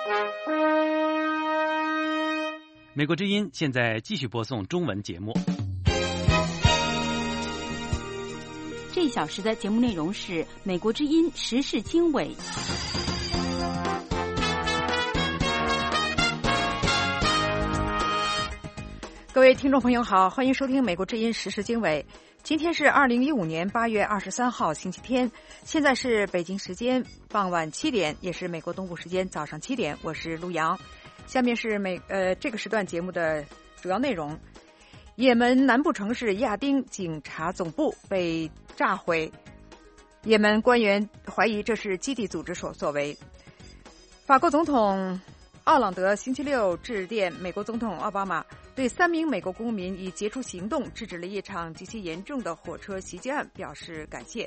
美国之音现在继续播送中文节目。 这一小时的节目内容是美国之音时事经纬。 各位听众朋友好，欢迎收听美国之音时事经纬。今天是2015年8月23号星期天，现在是北京时间傍晚7点，也是美国东部时间早上7点。我是陆洋，下面是这个时段节目的主要内容。也门南部城市亚丁警察总部被炸毁，也门官员怀疑这是基地组织所为。法国总统奥朗德星期六致电美国总统奥巴马，对3名美国公民以杰出行动制止了一场极其严重的火车袭击案表示感谢。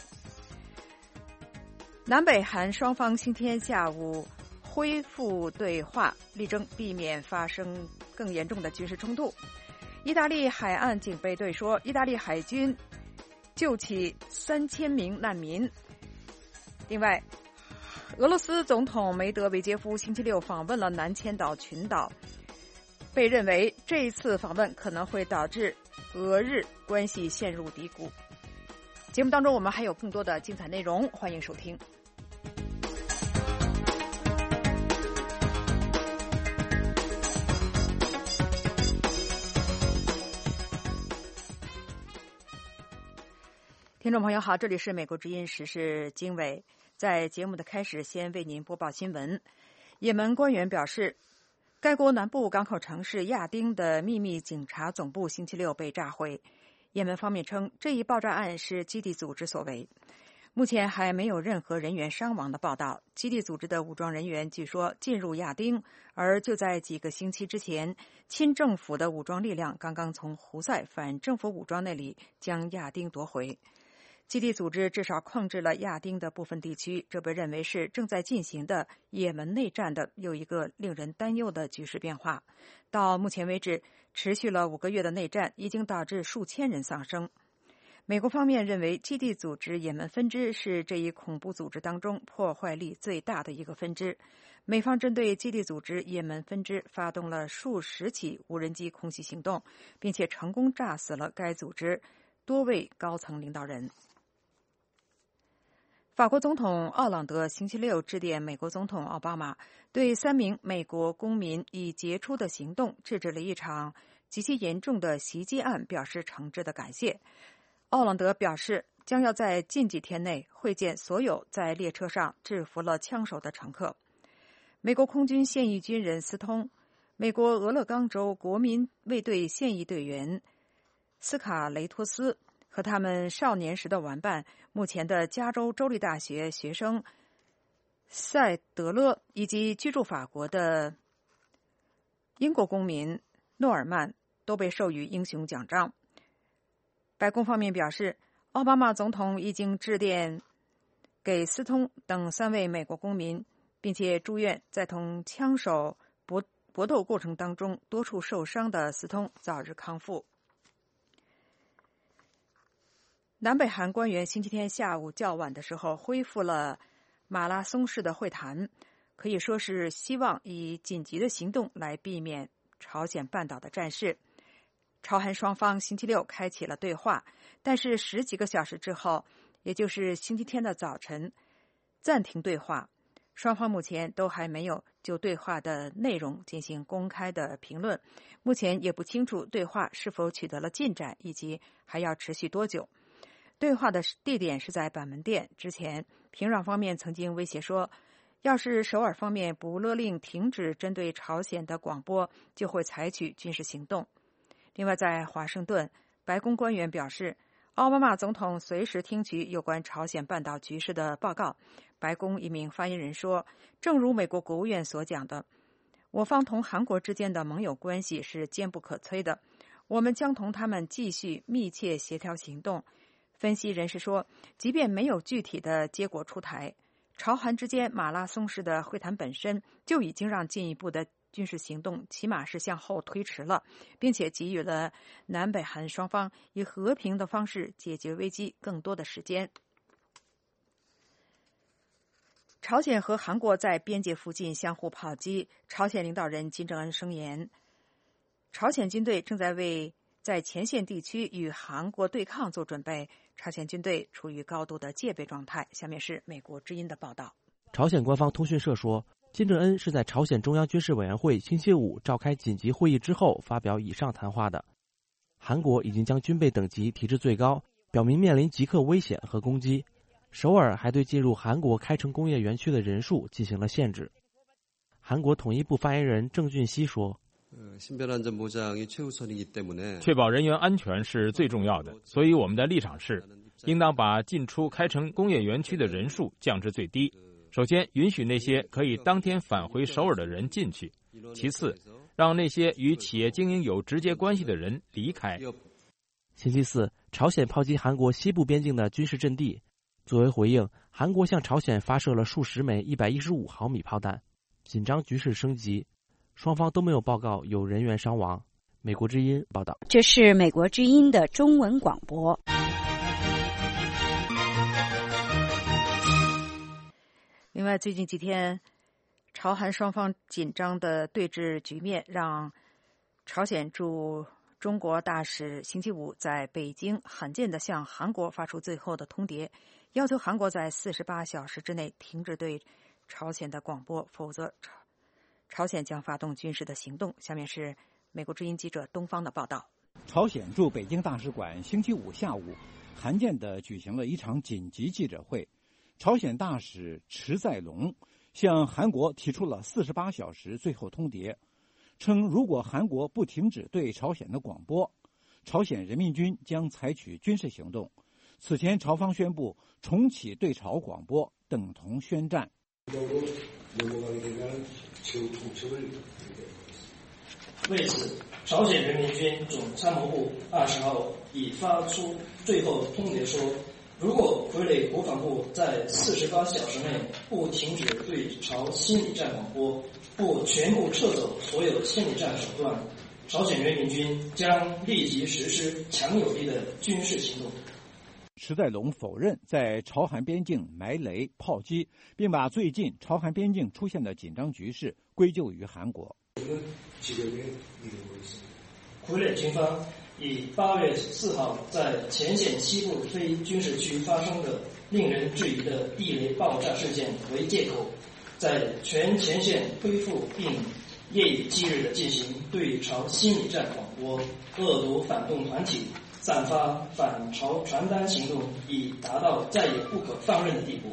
南北韩双方星期天下午恢复对话，力争避免发生更严重的军事冲突。意大利海岸警备队说，意大利海军救起3000名难民。另外，俄罗斯总统梅德韦杰夫星期六访问了南千岛群岛，被认为这一次访问可能会导致俄日关系陷入低谷。节目当中我们还有更多的精彩内容，欢迎收听。听众朋友好，这里是美国之音时事经纬。在节目的开始，先为您播报新闻。也门官员表示，该国南部港口城市亚丁的秘密警察总部星期六被炸毁。也门方面称，这一爆炸案是基地组织所为。目前还没有任何人员伤亡的报道。基地组织的武装人员据说进入亚丁，而就在几个星期之前，亲政府的武装力量刚刚从胡塞反政府武装那里将亚丁夺回。基地组织至少控制了亚丁的部分地区，这被认为是正在进行的也门内战的又一个令人担忧的局势变化。到目前为止，持续了5个月的内战已经导致数千人丧生。美国方面认为，基地组织也门分支是这一恐怖组织当中破坏力最大的一个分支。美方针对基地组织也门分支发动了数十起无人机空袭行动，并且成功炸死了该组织多位高层领导人。法国总统奥朗德星期六致电美国总统奥巴马，对3名美国公民以杰出的行动制止了一场极其严重的袭击案表示诚挚的感谢。奥朗德表示，将要在近几天内会见所有在列车上制服了枪手的乘客。美国空军现役军人斯通、美国俄勒冈州国民卫队现役队员斯卡雷托斯和他们少年时的玩伴，目前的加州州立大学学生塞德勒，以及居住法国的英国公民诺尔曼都被授予英雄奖章。白宫方面表示，奥巴马总统已经致电给斯通等3位美国公民，并且祝愿在同枪手搏斗过程当中多处受伤的斯通早日康复。南北韩官员星期天下午较晚的时候恢复了马拉松式的会谈，可以说是希望以紧急的行动来避免朝鲜半岛的战事。朝韩双方星期六开启了对话，但是10几个小时之后，也就是星期天的早晨，暂停对话。双方目前都还没有就对话的内容进行公开的评论，目前也不清楚对话是否取得了进展，以及还要持续多久。对话的地点是在板门店。之前，平壤方面曾经威胁说，要是首尔方面不勒令停止针对朝鲜的广播，就会采取军事行动。另外，在华盛顿，白宫官员表示，奥巴马总统随时听取有关朝鲜半岛局势的报告。白宫一名发言人说，正如美国国务院所讲的，我方同韩国之间的盟友关系是坚不可摧的，我们将同他们继续密切协调行动。分析人士说，即便没有具体的结果出台，朝韩之间马拉松式的会谈本身就已经让进一步的军事行动起码是向后推迟了，并且给予了南北韩双方以和平的方式解决危机更多的时间。 朝鲜和韩国在边界附近相互炮击，朝鲜领导人金正恩声言，朝鲜军队正在为在前线地区与韩国对抗做准备，朝鲜军队处于高度的戒备状态。下面是美国之音的报道。 朝鲜官方通讯社说，金正恩是在朝鲜中央军事委员会星期五召开紧急会议之后发表以上谈话的。韩国已经将军备等级提至最高，表明面临即刻危险和攻击。首尔还对进入韩国开城工业园区的人数进行了限制。韩国统一部发言人郑俊熙说， 确保人员安全是最重要的，所以我们的立场是，应当把进出开城工业园区的人数降至最低。首先，允许那些可以当天返回首尔的人进去；其次，让那些与企业经营有直接关系的人离开。 星期四，朝鲜炮击韩国西部边境的军事阵地。作为回应，韩国向朝鲜发射了数十枚115毫米炮弹，紧张局势升级，双方都没有报告有人员伤亡。美国之音报道。 这是美国之音的中文广播。 另外，最近几天，朝韩双方紧张的对峙局面让朝鲜驻中国大使星期五在北京罕见地向韩国发出最后的通牒，要求韩国在48小时之内停止对朝鲜的广播，否则朝鲜将发动军事的行动。下面是美国之音记者东方的报道。 朝鲜驻北京大使馆星期五下午罕见地举行了一场紧急记者会。朝鲜大使池在龙向韩国提出了48小时最后通牒，称如果韩国不停止对朝鲜的广播，朝鲜人民军将采取军事行动。此前朝方宣布重启对朝广播等同宣战。 为此，朝鲜人民军总参谋部20号已发出最后通牒说，如果傀儡国防部在48小时内不停止对朝心理战广播，不全部撤走所有心理战手段，朝鲜人民军将立即实施强有力的军事行动。 池在龙否认在朝韩边境埋雷炮击，并把最近朝韩边境出现的紧张局势归咎于韩国。 傀儡军方以8月4号在前线西部非军事区发生的令人质疑的地雷爆炸事件为借口，在全前线恢复并夜以继日地进行对朝心理战广播，恶毒反动团体散发反朝传单行动，已达到再也不可放任的地步。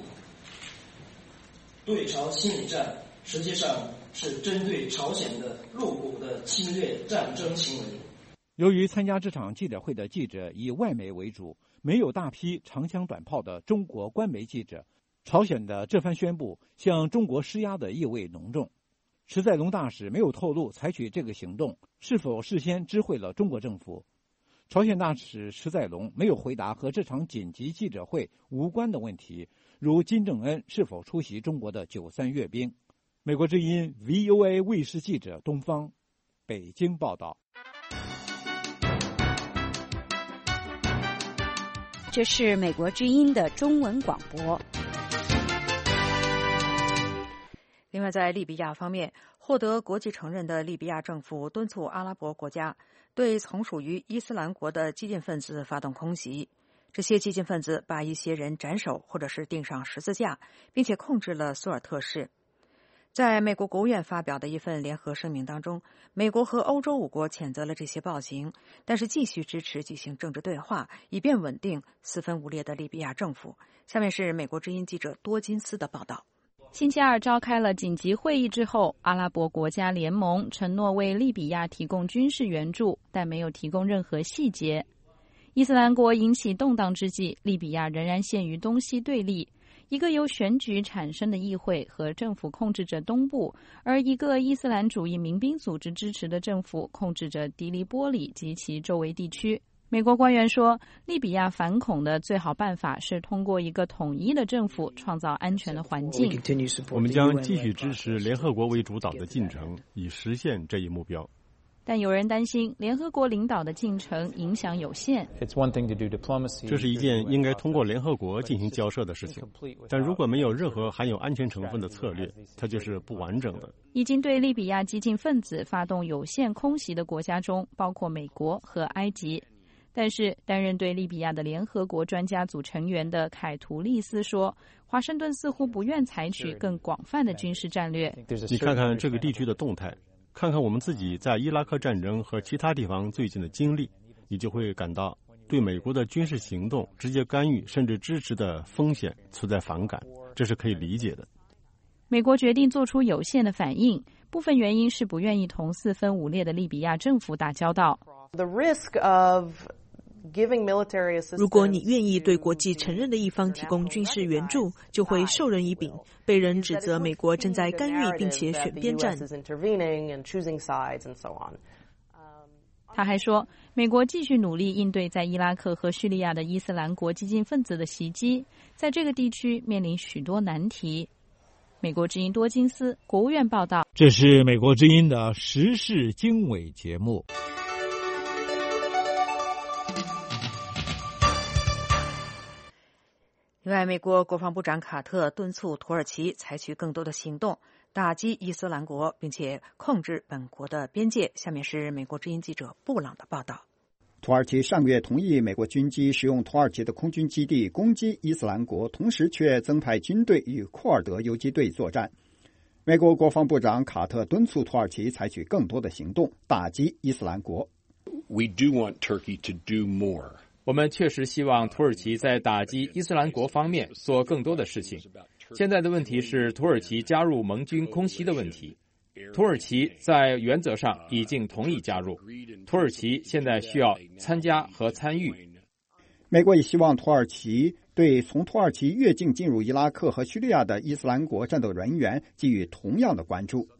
对朝心理战实际上是针对朝鲜的露骨的侵略战争行为。 由于参加这场记者会的记者以外媒为主，没有大批长枪短炮的中国官媒记者，朝鲜的这番宣布向中国施压的意味浓重。池在龙大使没有透露采取这个行动是否事先知会了中国政府。朝鲜大使池在龙没有回答和这场紧急记者会无关的问题，如金正恩是否出席中国的93阅兵。美国之音 VOA 卫视记者东方，北京报道。 这是美国之音的中文广播。 另外，在利比亚方面，获得国际承认的利比亚政府敦促阿拉伯国家对从属于伊斯兰国的激进分子发动空袭。这些激进分子把一些人斩首或者是钉上十字架，并且控制了苏尔特市。在美国国务院发表的一份联合声明当中，美国和欧洲5国谴责了这些暴行，但是继续支持进行政治对话，以便稳定四分五裂的利比亚政府。下面是美国之音记者多金斯的报道。 星期二召开了紧急会议之后，阿拉伯国家联盟承诺为利比亚提供军事援助，但没有提供任何细节。伊斯兰国引起动荡之际，利比亚仍然陷于东西对立。一个由选举产生的议会和政府控制着东部，而一个伊斯兰主义民兵组织支持的政府控制着迪利波里及其周围地区。美国官员说，利比亚反恐的最好办法是通过一个统一的政府创造安全的环境。 我们将继续支持联合国为主导的进程，以实现这一目标。 但有人担心联合国领导的进程影响有限。 这是一件应该通过联合国进行交涉的事情，但如果没有任何含有安全成分的策略，它就是不完整的。 已经对利比亚激进分子发动有限空袭的国家中，包括美国和埃及。但是担任对利比亚的联合国专家组成员的凯图利斯说，华盛顿似乎不愿采取更广泛的军事战略。 你看看这个地区的动态，看看我们自己在伊拉克战争和其他地方最近的经历，你就会感到对美国的军事行动直接干预甚至支持的风险存在反感，这是可以理解的。 美国决定做出有限的反应，部分原因是不愿意同四分五裂的利比亚政府打交道。 如果你愿意对国际承认的一方提供军事援助，就会授人以柄，被人指责美国正在干预并且选边站。 他还说，美国继续努力应对在伊拉克和叙利亚的伊斯兰国激进分子的袭击，在这个地区面临许多难题。美国之音多金斯国务院报道。 这是美国之音的时事经纬节目。 另外，美国国防部长卡特敦促土耳其采取更多的行动，打击伊斯兰国，并且控制本国的边界。下面是美国之音记者布朗的报道。 土耳其上个月同意美国军机使用土耳其的空军基地攻击伊斯兰国，同时却增派军队与库尔德游击队作战。美国国防部长卡特敦促土耳其采取更多的行动，打击伊斯兰国。 We do want Turkey to do more. 我们确实希望土耳其在打击伊斯兰国方面做更多的事情。现在的问题是土耳其加入盟军空袭的问题。土耳其在原则上已经同意加入，土耳其现在需要参加和参与。 美国也希望土耳其对从土耳其越境进入伊拉克和叙利亚的伊斯兰国战斗人员给予同样的关注。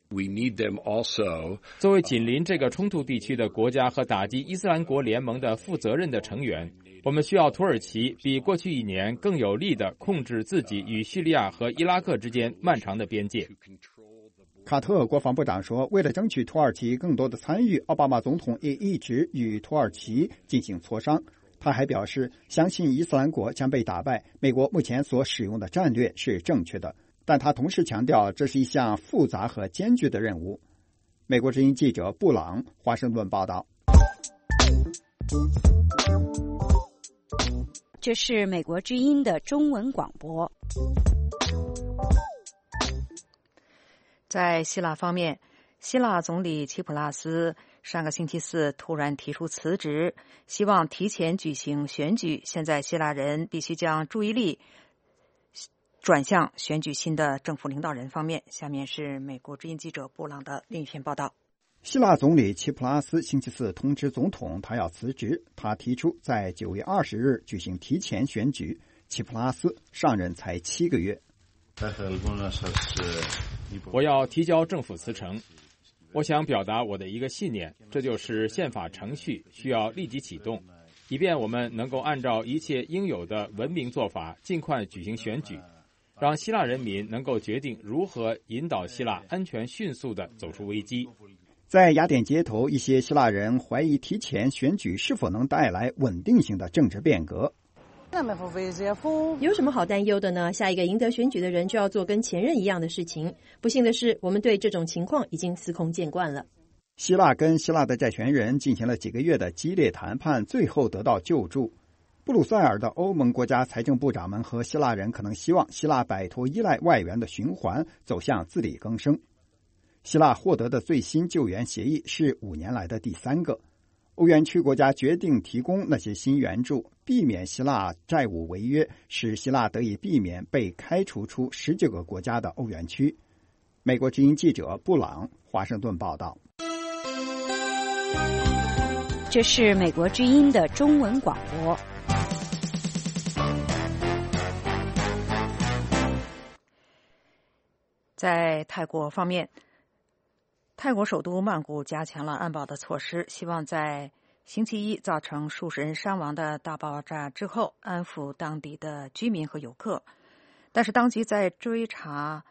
作为紧邻这个冲突地区的国家和打击伊斯兰国联盟的负责任的成员，我们需要土耳其比过去1年更有力地控制自己与叙利亚和伊拉克之间漫长的边界。 卡特国防部长说，为了争取土耳其更多的参与，奥巴马总统也一直与土耳其进行磋商。他还表示，相信伊斯兰国将被打败，美国目前所使用的战略是正确的。但他同时强调，这是一项复杂和艰巨的任务。美国之音记者布朗，华盛顿报道。 这是美国之音的中文广播。 在希腊方面，希腊总理齐普拉斯上个星期四突然提出辞职，希望提前举行选举。现在希腊人必须将注意力转向选举新的政府领导人方面。下面是美国之音记者布朗的另一篇报道。 希腊总理齐普拉斯星期四通知总统他要辞职，他提出在9月20日举行提前选举。齐普拉斯上任才7个月。 我要提交政府辞呈。我想表达我的一个信念，这就是宪法程序需要立即启动，以便我们能够按照一切应有的文明做法尽快举行选举，让希腊人民能够决定如何引导希腊安全迅速地走出危机。 在雅典街头，一些希腊人怀疑提前选举是否能带来稳定性的政治变革。 有什么好担忧的呢？下一个赢得选举的人就要做跟前任一样的事情。不幸的是，我们对这种情况已经司空见惯了。 希腊跟希腊的债权人进行了几个月的激烈谈判，最后得到救助。布鲁塞尔的欧盟国家财政部长们和希腊人可能希望希腊摆脱依赖外援的循环，走向自力更生。希腊获得的最新救援协议是5年来的第3个。欧元区国家决定提供那些新援助，避免希腊债务违约，使希腊得以避免被开除出19个国家的欧元区。美国之音记者布朗，华盛顿报道。 这是美国之音的中文广播。 在泰国方面，泰国首都曼谷加强了安保的措施，希望在星期一造成数十人伤亡的大爆炸之后安抚当地的居民和游客。但是当局在追查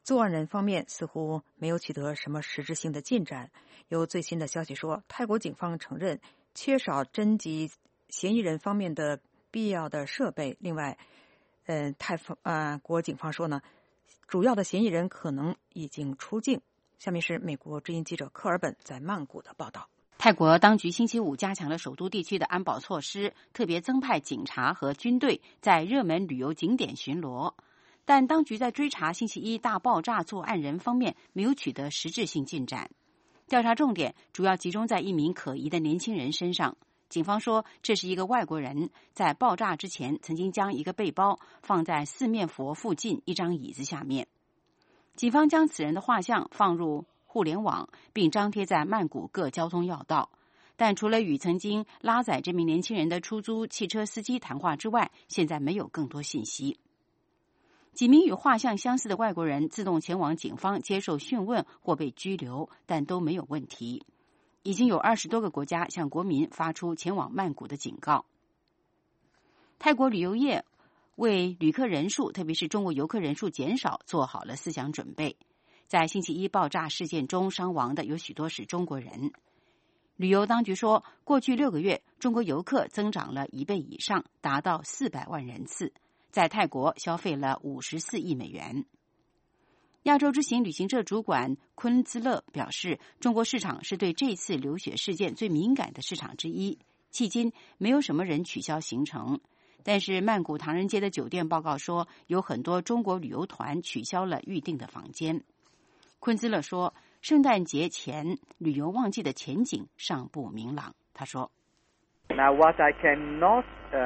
作案人方面似乎没有取得什么实质性的进展。有最新的消息说，泰国警方承认缺少侦缉嫌疑人方面的必要的设备。另外，泰国警方说呢，主要的嫌疑人可能已经出境。下面是美国之音记者科尔本在曼谷的报道。 泰国当局星期五加强了首都地区的安保措施，特别增派警察和军队在热门旅游景点巡逻。但当局在追查星期一大爆炸作案人方面没有取得实质性进展。调查重点主要集中在一名可疑的年轻人身上。警方说，这是一个外国人，在爆炸之前曾经将一个背包放在四面佛附近一张椅子下面。警方将此人的画像放入互联网，并张贴在曼谷各交通要道。但除了与曾经拉载这名年轻人的出租汽车司机谈话之外，现在没有更多信息。几名与画像相似的外国人自动前往警方接受讯问或被拘留，但都没有问题。已经有20多个国家向国民发出前往曼谷的警告。泰国旅游业为旅客人数，特别是中国游客人数减少做好了思想准备。在星期一爆炸事件中伤亡的有许多是中国人。旅游当局说，过去6个月，中国游客增长了1倍以上，达到400万人次，在泰国消费了54亿美元。亚洲之行旅行社主管昆兹勒表示，中国市场是对这次流血事件最敏感的市场之一。迄今没有什么人取消行程，但是曼谷唐人街的酒店报告说，有很多中国旅游团取消了预订的房间。昆兹勒说，圣诞节前旅游旺季的前景尚不明朗。他说 Now, what I cannot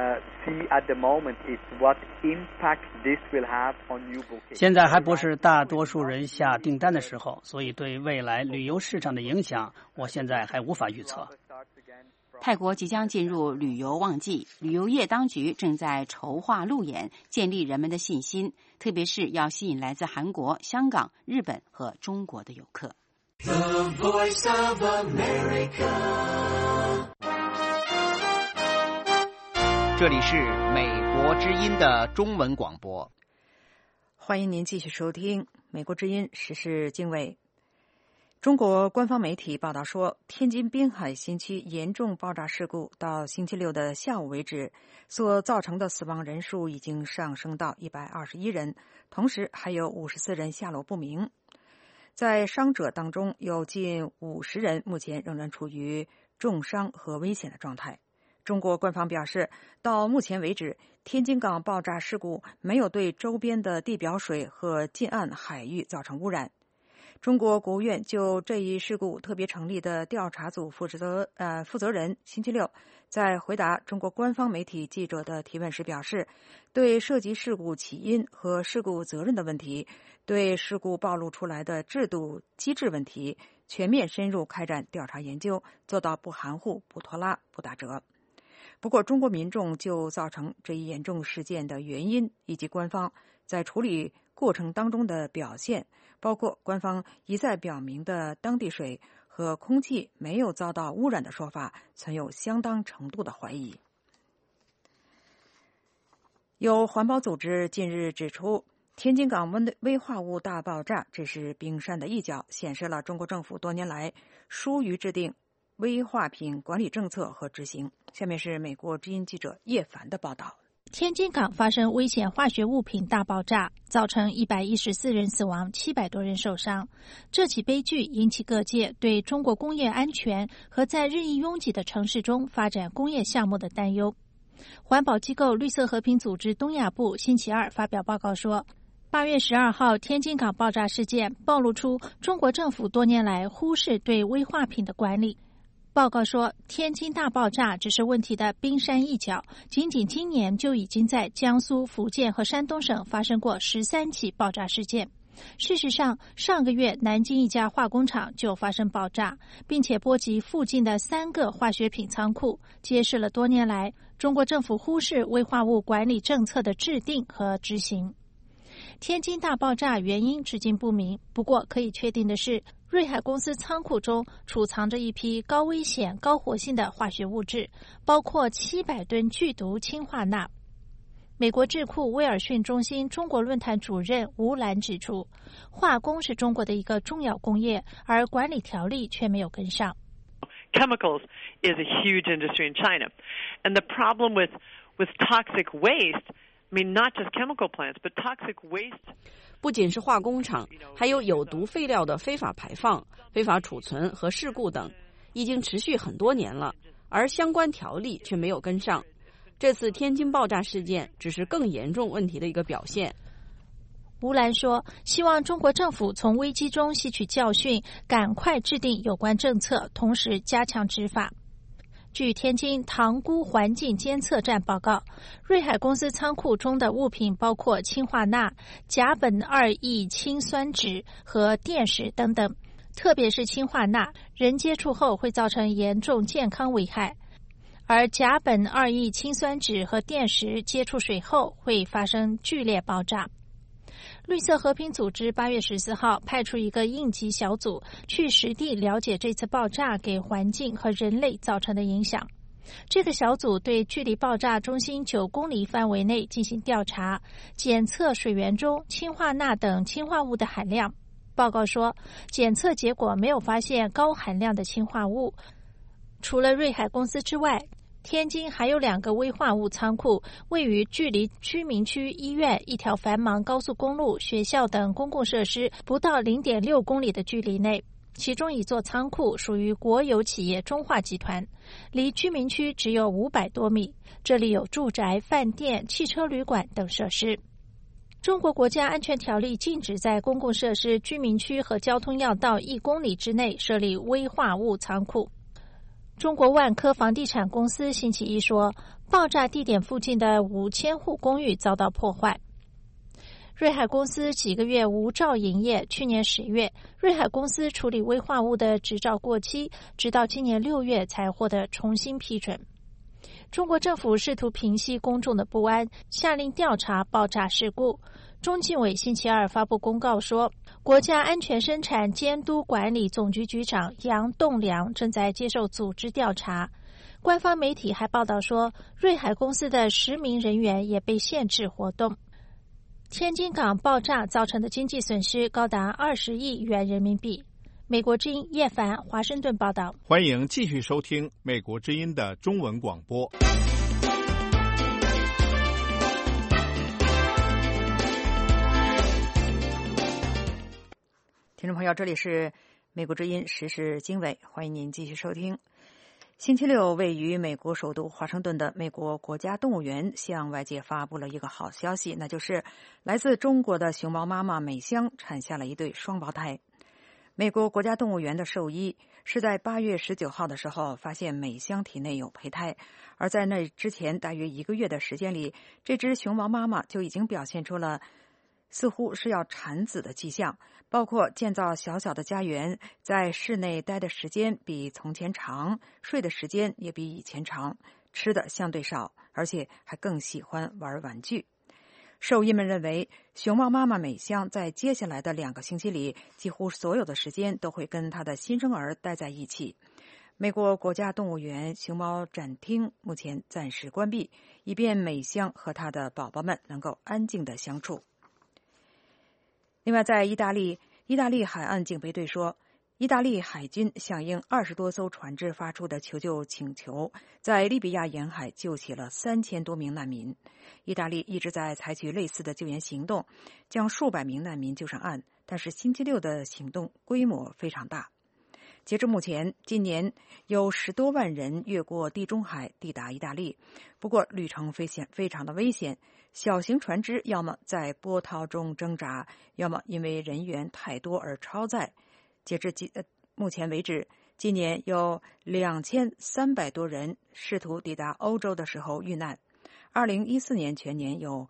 see at the moment is what impact this will have on new bookings. 现在还不是大多数人下订单的时候，所以对未来旅游市场的影响，我现在还无法预测。 泰国即将进入旅游旺季，旅游业当局正在筹划路演，建立人们的信心，特别是要吸引来自韩国、香港、日本和中国的游客。 The Voice of America。 这里是美国之音的中文广播。 欢迎您继续收听美国之音时事经纬。中国官方媒体报道说，天津滨海新区严重爆炸事故到星期六的下午为止，所造成的死亡人数已经上升到121人，同时还有54人下落不明。在伤者当中，有近50人目前仍然处于重伤和危险的状态。中国官方表示，到目前为止，天津港爆炸事故没有对周边的地表水和近岸海域造成污染。中国国务院就这一事故特别成立的调查组负责人星期六在回答中国官方媒体记者的提问时表示，对涉及事故起因和事故责任的问题，对事故暴露出来的制度机制问题，全面深入开展调查研究，做到不含糊、不拖拉、不打折。不过，中国民众就造成这一严重事件的原因以及官方在处理过程当中的表现，包括官方一再表明的当地水和空气没有遭到污染的说法，存有相当程度的怀疑。有环保组织近日指出，天津港危化物大爆炸只是冰山的一角，显示了中国政府多年来疏于制定危化品管理政策和执行。下面是美国之音记者叶凡的报道。 天津港发生危险化学物品大爆炸，造成114人死亡，700多人受伤。这起悲剧引起各界对中国工业安全和在日益拥挤的城市中发展工业项目的担忧。环保机构绿色和平组织东亚部星期二发表报告说，8月12号天津港爆炸事件暴露出中国政府多年来忽视对危化品的管理。报告说，天津大爆炸只是问题的冰山一角，仅仅今年就已经在江苏、福建和山东省发生过13起爆炸事件。事实上，上个月南京一家化工厂就发生爆炸，并且波及附近的3个化学品仓库，揭示了多年来中国政府忽视危化物管理政策的制定和执行。天津大爆炸原因至今不明，不过可以确定的是，瑞海公司仓库中储藏着一批高危险、高活性的化学物质，包括700吨剧毒氰化钠。 美国智库威尔逊中心中国论坛主任吴兰指出，化工是中国的一个重要工业，而管理条例却没有跟上。 Chemicals is a huge industry in China, and the problem with toxic waste, I mean not just chemical plants, but toxic waste. 不仅是化工厂，还有有毒废料的非法排放、非法储存和事故等，已经持续很多年了，而相关条例却没有跟上。这次天津爆炸事件只是更严重问题的一个表现。 吴兰说，希望中国政府从危机中吸取教训，赶快制定有关政策，同时加强执法。据天津塘沽环境监测站报告，瑞海公司仓库中的物品包括氢化钠、甲苯2异氰酸酯和电石等等，特别是氢化钠，人接触后会造成严重健康危害。而甲苯2异氰酸酯和电石接触水后会发生剧烈爆炸。绿色和平组织8月14号派出一个应急小组去实地了解这次爆炸给环境和人类造成的影响。这个小组对距离爆炸中心9公里范围内进行调查，检测水源中氢化钠等氢化物的含量。报告说，检测结果没有发现高含量的氢化物。除了瑞海公司之外，天津还有2个危化物仓库，位于距离居民区、医院、一条繁忙高速公路、学校等公共设施不到 0.6 公里的距离内。其中一座仓库属于国有企业中化集团，离居民区只有500多米，这里有住宅、饭店、汽车旅馆等设施。中国国家安全条例禁止在公共设施、居民区和交通要道1公里之内设立危化物仓库。中国万科房地产公司星期一说，爆炸地点附近的5000户公寓遭到破坏。瑞海公司几个月无照营业，去年10月，瑞海公司处理危化物的执照过期，直到今年6月才获得重新批准。中国政府试图平息公众的不安，下令调查爆炸事故。中纪委星期二发布公告说，国家安全生产监督管理总局局长杨栋梁正在接受组织调查。官方媒体还报道说，瑞海公司的10名人员也被限制活动。天津港爆炸造成的经济损失高达20亿元人民币。美国之音叶凡华盛顿报道。 欢迎继续收听美国之音的中文广播。 听众朋友，这里是美国之音时事经纬，欢迎您继续收听。星期六，位于美国首都华盛顿的美国国家动物园向外界发布了一个好消息，那就是来自中国的熊猫妈妈美香产下了一对双胞胎。美国国家动物园的兽医是在8月19号的时候发现美香体内有胚胎，而在那之前大约1个月的时间里，这只熊猫妈妈就已经表现出了似乎是要产子的迹象，包括建造小小的家园，在室内待的时间比从前长，睡的时间也比以前长，吃的相对少，而且还更喜欢玩玩具。兽医们认为，熊猫妈妈美香在接下来的2个星期里，几乎所有的时间都会跟她的新生儿待在一起。美国国家动物园熊猫展厅目前暂时关闭，以便美香和她的宝宝们能够安静地相处。另外，在意大利海岸警备队说，意大利海军响应20多艘船只发出的求救请求，在利比亚沿海救起了3000多名难民。意大利一直在采取类似的救援行动，将数百名难民救上岸，但是星期六的行动规模非常大。截至目前，今年有10多万人越过地中海抵达意大利，不过旅程非常的危险，小型船只要么在波涛中挣扎，要么因为人员太多而超载。截至目前为止，今年有2300多人试图抵达欧洲的时候遇难。2014年全年有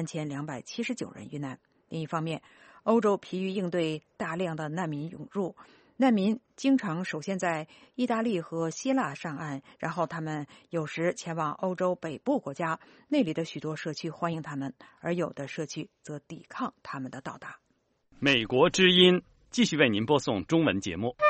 3279人遇难。另一方面，欧洲疲于应对大量的难民涌入，难民经常首先在意大利和希腊上岸，然后他们有时前往欧洲北部国家，那里的许多社区欢迎他们，而有的社区则抵抗他们的到达。 美国之音继续为您播送中文节目。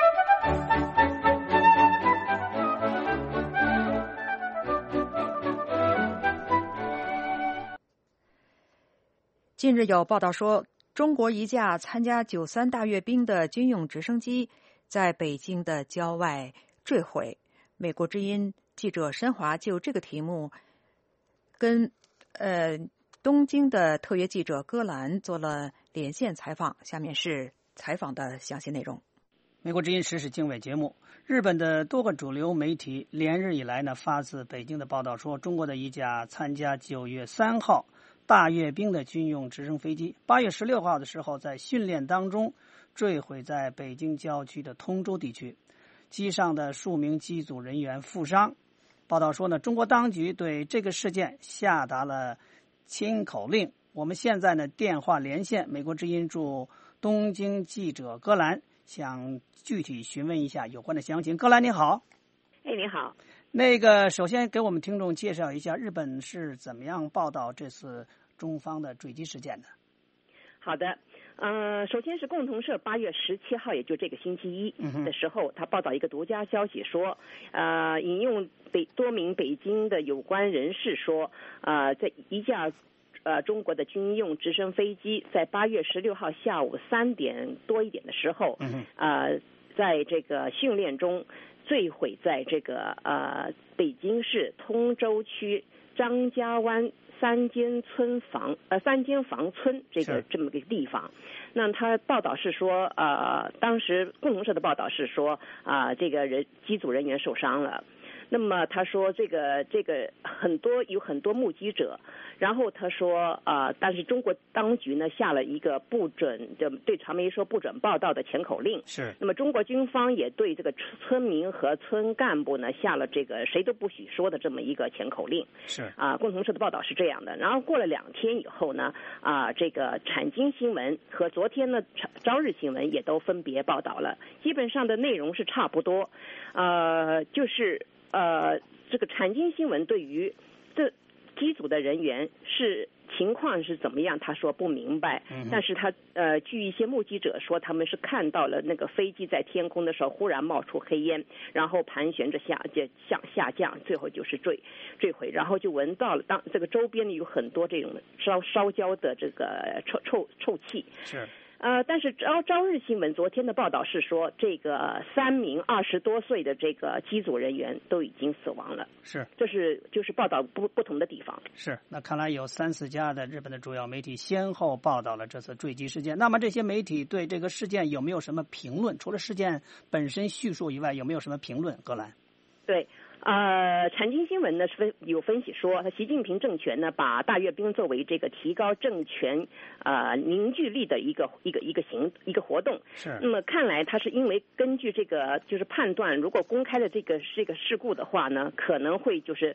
近日有报道说，中国一架参加93大阅兵的军用直升机在北京的郊外坠毁。美国之音记者申华就这个题目跟东京的特约记者戈兰做了连线采访，下面是采访的详细内容。 美国之音时事经纬节目，日本的多个主流媒体连日以来呢发自北京的报道说，中国的一架参加9月3号大阅兵的军用直升飞机8月16号的时候在训练当中坠毁在北京郊区的通州地区，机上的数名机组人员负伤。报道说呢，中国当局对这个事件下达了禁口令。我们现在呢电话连线美国之音驻东京记者戈兰，想具体询问一下有关的详情。戈兰你好。 你好。 首先给我们听众介绍一下日本是怎么样报道这次中方的坠机事件的。 好的。首先是共同社8月17号，也就这个星期一的时候，他报道一个独家消息说，引用多名北京的有关人士说，在一架中国的军用直升飞机在8月16号下午3点多一点的时候，在这个训练中坠毁在这个北京市通州区张家湾三间房村这么个地方。那他报道是说，当时共同社的报道是说，这个机组人员受伤了。那么他说这个有很多目击者，然后他说但是中国当局呢下了一个对传媒说不准报道的前口令。 是。那么中国军方也对这个村民和村干部呢下了这个谁都不许说的这么一个前口令。 是。 共同社的报道是这样的。然后过了2天以后呢，这个产经新闻和昨天呢朝日新闻也都分别报道了，基本上的内容是差不多。就是这个产经新闻对于这机组的人员情况是怎么样，他说不明白。但是他据一些目击者说，他们是看到了那个飞机在天空的时候忽然冒出黑烟，然后盘旋着向下降，最后就是坠毁，然后就闻到了这个周边有很多这种烧焦的这个臭气。 是。 但是朝日新闻昨天的报道是说，这个3名20多岁的这个机组人员都已经死亡了。 是， 这就是报道不同的地方。 是，那看来有3-4家的日本的主要媒体先后报道了这次坠机事件。那么这些媒体对这个事件有没有什么评论？除了事件本身叙述以外，有没有什么评论？戈兰。 对。产经新闻呢有分析说，习近平政权呢把大阅兵作为这个提高政权凝聚力的一个活动。 是。那么看来他是因为根据这个就是判断，如果公开了这个事故的话呢，可能会就是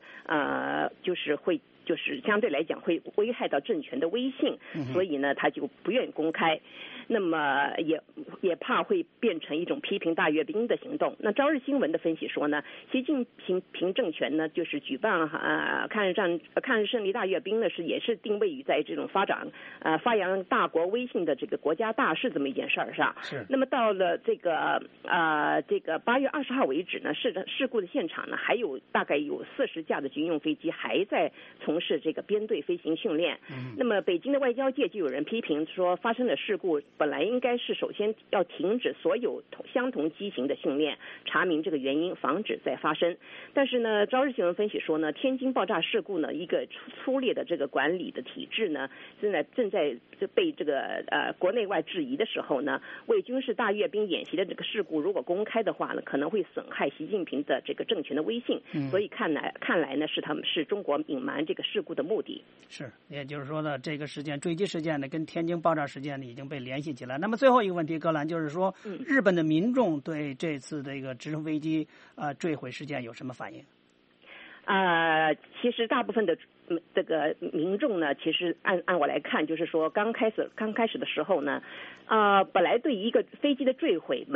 相对来讲会危害到政权的威信，所以呢他就不愿意公开。那么也怕会变成一种批评大阅兵的行动。那朝日新闻的分析说呢，习近平政权呢就是举办抗日胜利大阅兵呢也是定位于在这种发扬大国威信的这个国家大事这么一件事儿上。 是。 那么到了这个8月20号为止呢，事故的现场呢还有大概有40架的军用飞机还在从事这个编队飞行训练。那么北京的外交界就有人批评说，发生的事故本来应该是首先要停止所有相同机型的训练，查明这个原因，防止再发生。但是呢，朝日新闻分析说呢，天津爆炸事故呢一个粗劣的这个管理的体制呢，正在被这个国内外质疑的时候呢，为军事大阅兵演习的这个事故如果公开的话呢，可能会损害习近平的这个政权的威信。所以看来呢，是中国隐瞒这个事故的目的。 是，也就是说呢，这个坠机事件呢跟天津爆炸事件呢已经被联系起来。那么最后一个问题，戈兰，就是说，日本的民众对这次这个直升飞机坠毁事件有什么反应？ 其实大部分的这个民众呢，其实按我来看，就是说刚开始的时候呢，本来对一个飞机的坠毁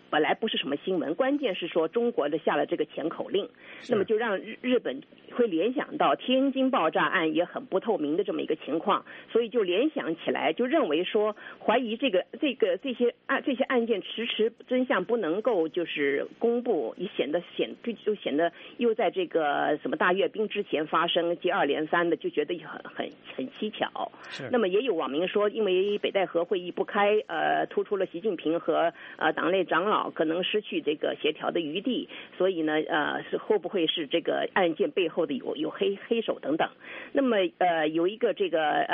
本来不是什么新闻，关键是说中国的下了这个潜口令，那么就让日本会联想到天津爆炸案也很不透明的这么一个情况，所以就联想起来，就认为说怀疑这些案件迟真相不能够就是公布，也显得又在这个什么大阅兵之前发生，接二连三的，就觉得很蹊跷。那么也有网民说，因为北戴河会议不开，突出了习近平和党内长老可能失去这个协调的余地，所以呢，会不会是这个案件背后的有黑手等等？那么有一个日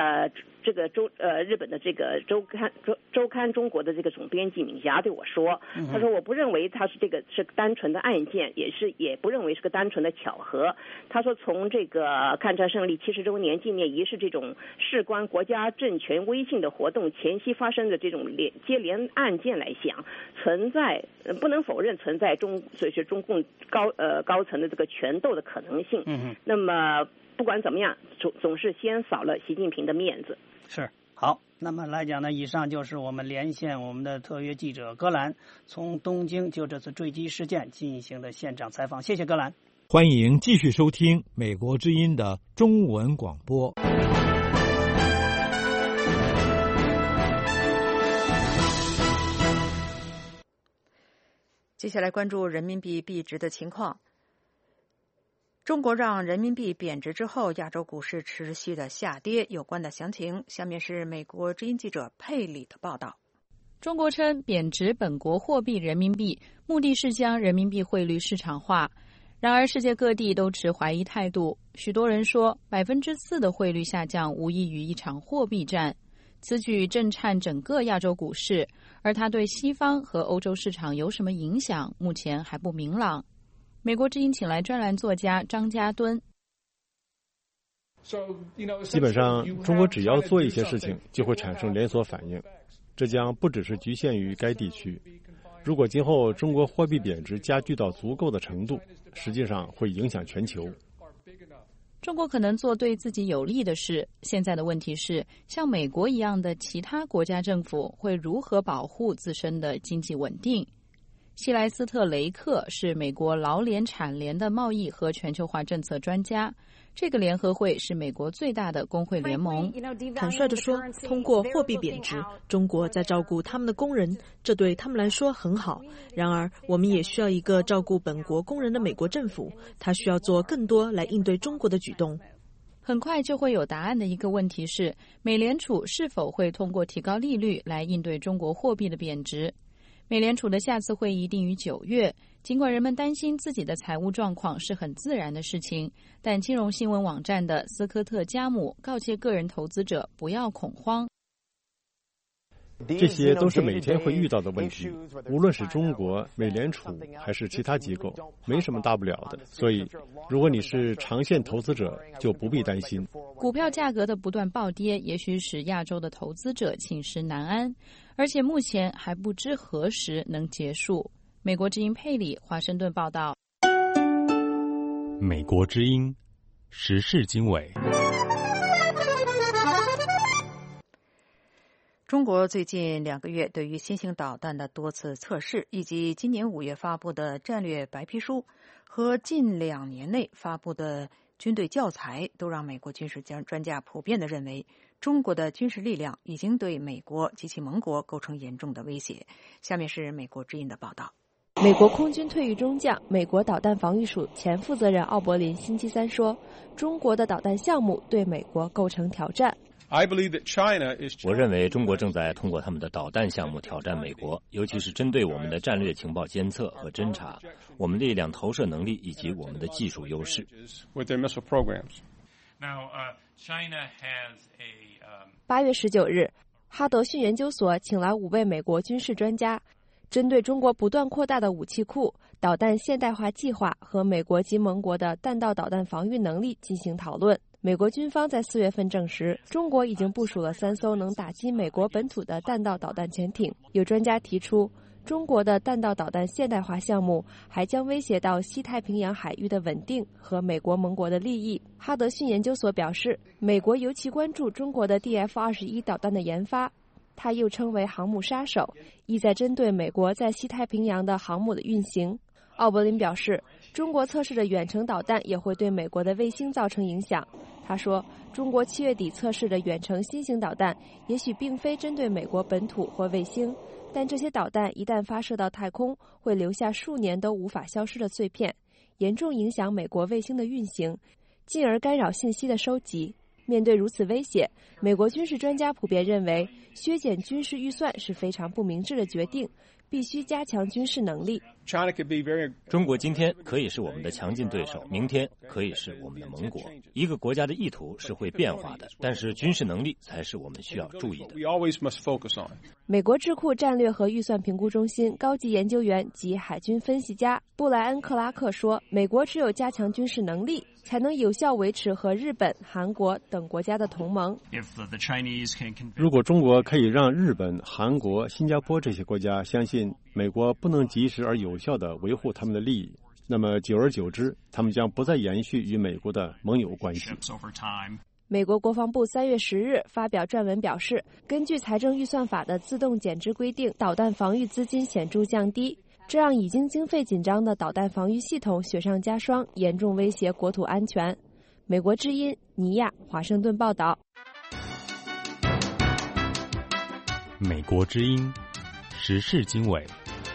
本的这个周刊中国的这个总编辑闵霞对我说，他说我不认为他是单纯的案件，也不认为是个单纯的巧合。他说从这个抗战胜利70周年纪念仪式这种事关国家政权威信的活动前夕发生的这种接连案件来想，不能否认存在中共高层的这个权斗的可能性。那么不管怎么样，总是先扫了习近平的面子。 是。好，那么来讲呢，以上就是我们连线我们的特约记者格兰，从东京就这次坠机事件进行的现场采访。谢谢格兰。 欢迎继续收听美国之音的中文广播。 接下来关注人民币币值的情况。中国让人民币贬值之后，亚洲股市持续的下跌，有关的详情，下面是美国之音记者佩里的报道。 中国称贬值本国货币人民币，目的是将人民币汇率市场化。然而世界各地都持怀疑态度，许多人说4%的汇率下降无异于一场货币战。此举震颤整个亚洲股市，而它对西方和欧洲市场有什么影响，目前还不明朗。美国之音请来专栏作家张家敦。 基本上，中国只要做一些事情，就会产生连锁反应，这将不只是局限于该地区。如果今后中国货币贬值加剧到足够的程度，实际上会影响全球。 中国可能做对自己有利的事，现在的问题是，像美国一样的其他国家政府会如何保护自身的经济稳定？希莱斯特雷克是美国劳联产联的贸易和全球化政策专家。这个联合会是美国最大的工会联盟。 坦率地说，通过货币贬值，中国在照顾他们的工人，这对他们来说很好。然而，我们也需要一个照顾本国工人的美国政府，他需要做更多来应对中国的举动。 很快就会有答案的一个问题是，美联储是否会通过提高利率来应对中国货币的贬值？美联储的下次会议定于9月，尽管人们担心自己的财务状况是很自然的事情，但金融新闻网站的斯科特·加姆告诫个人投资者不要恐慌。 这些都是每天会遇到的问题，无论是中国、美联储还是其他机构，没什么大不了的。所以，如果你是长线投资者，就不必担心。 股票价格的不断暴跌，也许使亚洲的投资者寝食难安，而且目前还不知何时能结束。美国之音佩里，华盛顿报道。 美国之音，时事经纬。 中国最近2个月对于新型导弹的多次测试，以及今年5月发布的战略白皮书和近2年内发布的军队教材，都让美国军事专家普遍地认为，中国的军事力量已经对美国及其盟国构成严重的威胁。下面是美国之音的报道。 美国空军退役中将、美国导弹防御署前负责人奥伯林星期三说，中国的导弹项目对美国构成挑战。 我认为中国正在通过他们的导弹项目挑战美国，尤其是针对我们的战略情报监测和侦察、我们力量投射能力以及我们的技术优势。 8月19日，哈德逊研究所请来5位美国军事专家，针对中国不断扩大的武器库、导弹现代化计划和美国及盟国的弹道导弹防御能力进行讨论。美国军方在4月份证实，中国已经部署了3艘能打击美国本土的弹道导弹潜艇。有专家提出，中国的弹道导弹现代化项目还将威胁到西太平洋海域的稳定和美国盟国的利益。哈德逊研究所表示，美国尤其关注中国的 DF-21导弹的研发。 他又称为航母杀手，意在针对美国在西太平洋的航母的运行。奥柏林表示，中国测试的远程导弹也会对美国的卫星造成影响。他说，中国7月底测试的远程新型导弹也许并非针对美国本土或卫星，但这些导弹一旦发射到太空，会留下数年都无法消失的碎片，严重影响美国卫星的运行，进而干扰信息的收集。面对如此威胁，美国军事专家普遍认为，削减军事预算是非常不明智的决定，必须加强军事能力。 中国今天可以是我们的强劲对手，明天可以是我们的盟国。一个国家的意图是会变化的，但是军事能力才是我们需要注意的。 美国智库战略和预算评估中心高级研究员及海军分析家布莱恩·克拉克说，美国只有加强军事能力，才能有效维持和日本、韩国等国家的同盟。 如果中国可以让日本、韩国、新加坡这些国家相信美国不能及时而有效地维护他们的利益，那么久而久之，他们将不再延续与美国的盟友关系。 美国国防部3月10日发表撰文表示，根据财政预算法的自动减支规定，导弹防御资金显著降低，这让已经经费紧张的导弹防御系统雪上加霜，严重威胁国土安全。美国之音尼亚华盛顿报道。 美国之音时事经纬。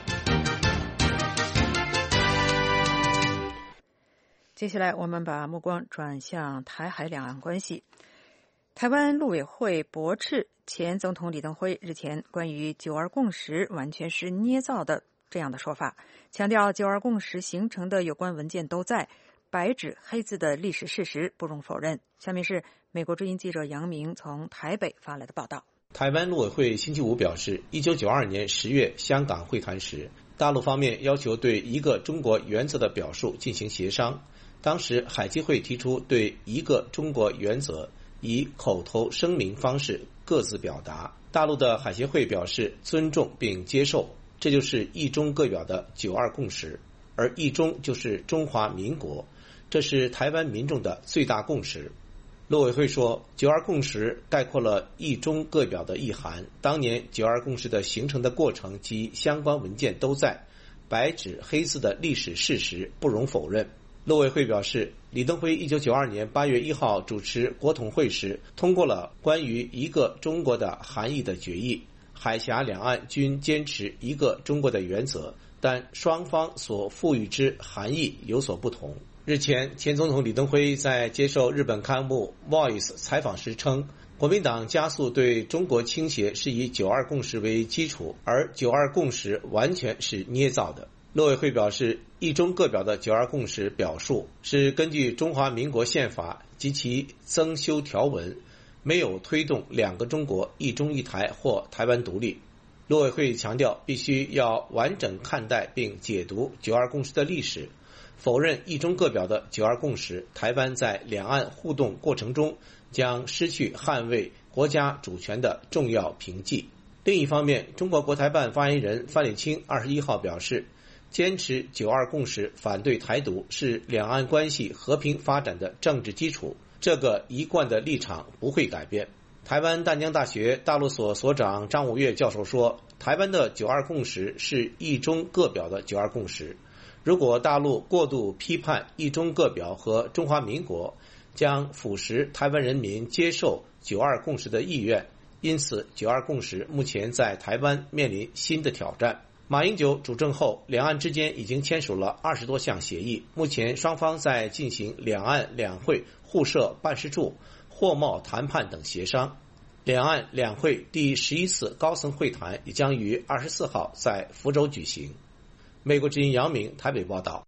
接下来我们把目光转向台海两岸关系。台湾陆委会驳斥前总统李登辉日前关于9·2共识完全是捏造的这样的说法，强调9·2共识形成的有关文件都在，白纸黑字的历史事实不容否认。下面是美国之音记者杨明从台北发来的报道。 台湾陆委会星期五表示，1992年10月香港会谈时，大陆方面要求对一个中国原则的表述进行协商。当时海基会提出对一个中国原则以口头声明方式各自表达，大陆的海协会表示尊重并接受，这就是一中各表的9·2共识，而一中就是中华民国，这是台湾民众的最大共识。陆委会说，9·2共识概括了一中各表的意涵，当年9·2共识的形成的过程及相关文件都在，白纸黑字的历史事实不容否认。陆委会表示，李登辉1992年8月1号主持国统会时，通过了关于一个中国的含义的决议，海峡两岸均坚持一个中国的原则，但双方所赋予之含义有所不同。日前，前总统李登辉在接受日本刊物 Voice 采访时称，国民党加速对中国倾斜是以9·2共识为基础，而9·2共识完全是捏造的。陆委会表示，一中各表的9·2共识表述是根据中华民国宪法及其增修条文，没有推动两个中国、一中一台或台湾独立。陆委会强调，必须要完整看待并解读9·2共识的历史，否认一中各表的9·2共识，台湾在两岸互动过程中将失去捍卫国家主权的重要凭据。另一方面，中国国台办发言人范立清21号表示，坚持9·2共识，反对台独是两岸关系和平发展的政治基础，这个一贯的立场不会改变。台湾淡江大学大陆所所长张武岳教授说，台湾的9·2共识是一中各表的9·2共识，如果大陆过度批判一中各表和中华民国，将腐蚀台湾人民接受9·2共识的意愿，因此9·2共识目前在台湾面临新的挑战。马英九主政后，两岸之间已经签署了20多项协议，目前双方在进行两岸两会互设办事处、货贸谈判等协商。两岸两会第11次高层会谈也将于24号在福州举行。美国之音杨明台北报道。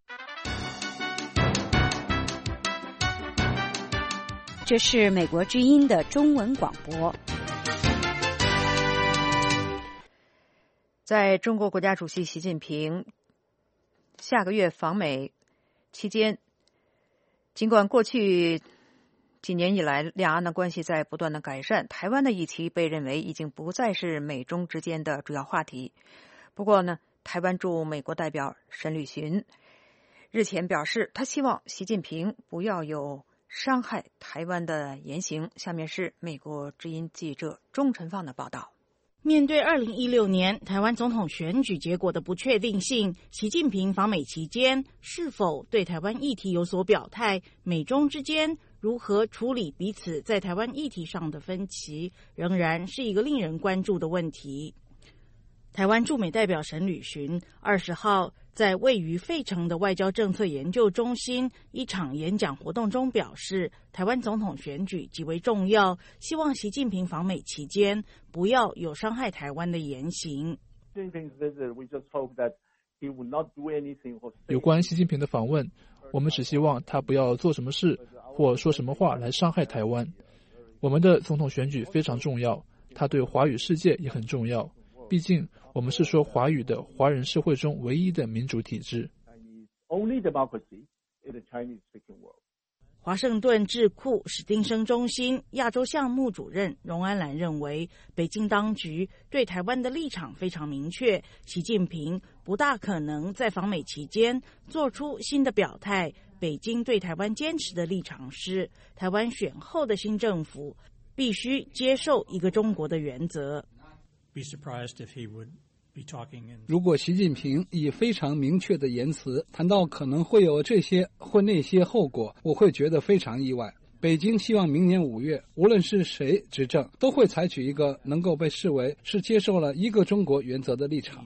这是美国之音的中文广播。 在中国国家主席习近平下个月访美期间，尽管过去几年以来两岸的关系在不断的改善，台湾的议题被认为已经不再是美中之间的主要话题。不过呢，台湾驻美国代表沈履群日前表示，他希望习近平不要有伤害台湾的言行。下面是美国之音记者钟晨放的报道。 面对2016年台湾总统选举结果的不确定性，习近平访美期间是否对台湾议题有所表态，美中之间如何处理彼此在台湾议题上的分歧，仍然是一个令人关注的问题。台湾驻美代表沈履巡20号在位于费城的外交政策研究中心一场演讲活动中表示，台湾总统选举极为重要，希望习近平访美期间不要有伤害台湾的言行。 有关习近平的访问，我们只希望他不要做什么事或说什么话来伤害台湾。我们的总统选举非常重要，它对华语世界也很重要，毕竟我们是说华语的华人社会中唯一的民主体制。 华盛顿智库史丁生中心亚洲项目主任荣安兰认为，北京当局对台湾的立场非常明确，习近平不大可能在访美期间做出新的表态。北京对台湾坚持的立场是，台湾选后的新政府必须接受一个中国的原则。 如果习近平以非常明确的言辞谈到可能会有这些或那些后果，我会觉得非常意外。北京希望明年5月，无论是谁执政，都会采取一个能够被视为是接受了一个中国原则的立场。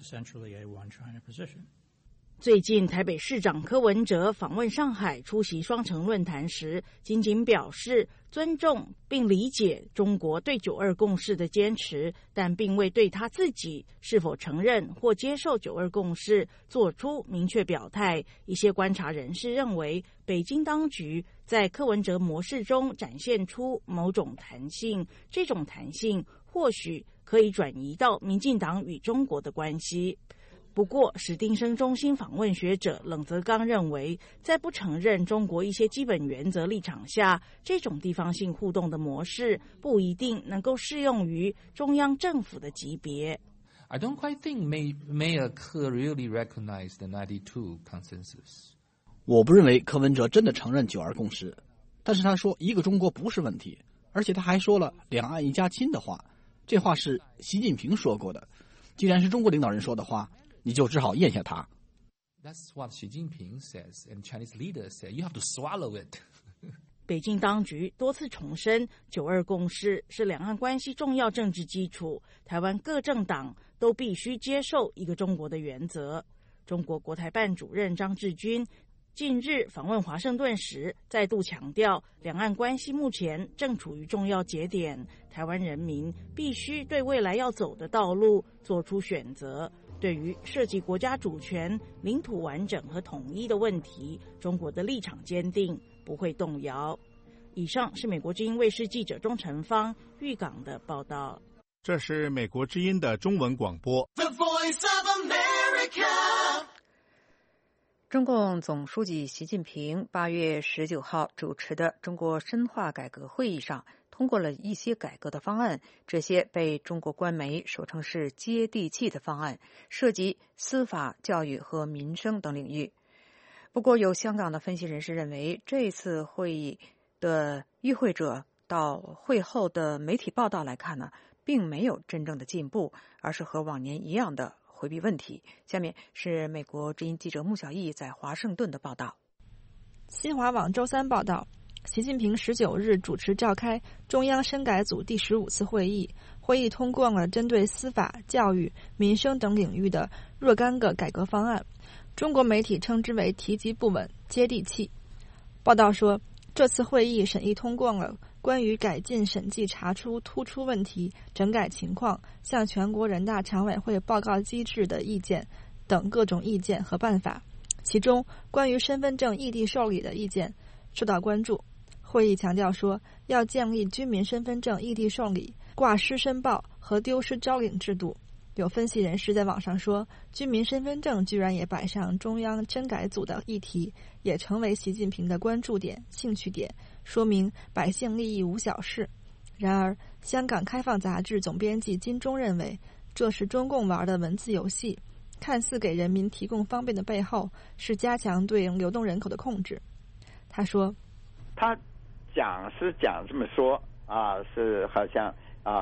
最近台北市长柯文哲访问上海出席双城论坛时，仅仅表示尊重并理解中国对9·2共识的坚持，但并未对他自己是否承认或接受9·2共识做出明确表态。一些观察人士认为，北京当局在柯文哲模式中展现出某种弹性，这种弹性或许可以转移到民进党与中国的关系。不过，史丁生中心访问学者冷泽刚认为，在不承认中国一些基本原则立场下，这种地方性互动的模式不一定能够适用于中央政府的级别。 I don't quite think Mayor Ke really recognized the 92 consensus. 我不认为柯文哲真的承认9·2共识，但是他说一个中国不是问题，而且他还说了两岸一家亲的话，这话是习近平说过的。既然是中国领导人说的话，你就只好咽下它。 That's what Xi Jinping says, and Chinese leaders say you have to swallow it. 北京当局多次重申，9·2共识是两岸关系重要政治基础，台湾各政党都必须接受一个中国的原则。中国国台办主任张志军近日访问华盛顿时，再度强调，两岸关系目前正处于重要节点，台湾人民必须对未来要走的道路做出选择。对于涉及国家主权、领土完整和统一的问题，中国的立场坚定，不会动摇。以上是美国之音卫视记者钟成芳玉港的报道。 这是美国之音的中文广播。 The Voice of America。 中共总书记习近平8月19号主持的中国深化改革会议上，通过了一些改革的方案，这些被中国官媒说成是接地气的方案，涉及司法、教育和民生等领域。不过，有香港的分析人士认为，这次会议的与会者到会后的媒体报道来看呢，并没有真正的进步，而是和往年一样的回避问题。下面是美国之音记者穆小艺在华盛顿的报道。 新华网周三报道，习近平19日主持召开中央深改组第15次会议，会议通过了针对司法、教育、民生等领域的若干个改革方案。中国媒体称之为提及不稳、接地气。报道说，这次会议审议通过了关于改进审计查出突出问题、整改情况、向全国人大常委会报告机制的意见等各种意见和办法。其中，关于身份证异地受理的意见受到关注。会议强调说，要建立居民身份证异地受理、挂失申报和丢失招领制度。有分析人士在网上说，居民身份证居然也摆上中央深改组的议题，也成为习近平的关注点、兴趣点，说明百姓利益无小事。然而，香港开放杂志总编辑金钟认为，这是中共玩的文字游戏，看似给人民提供方便的背后，是加强对流动人口的控制。他说， 他讲这么说啊，是好像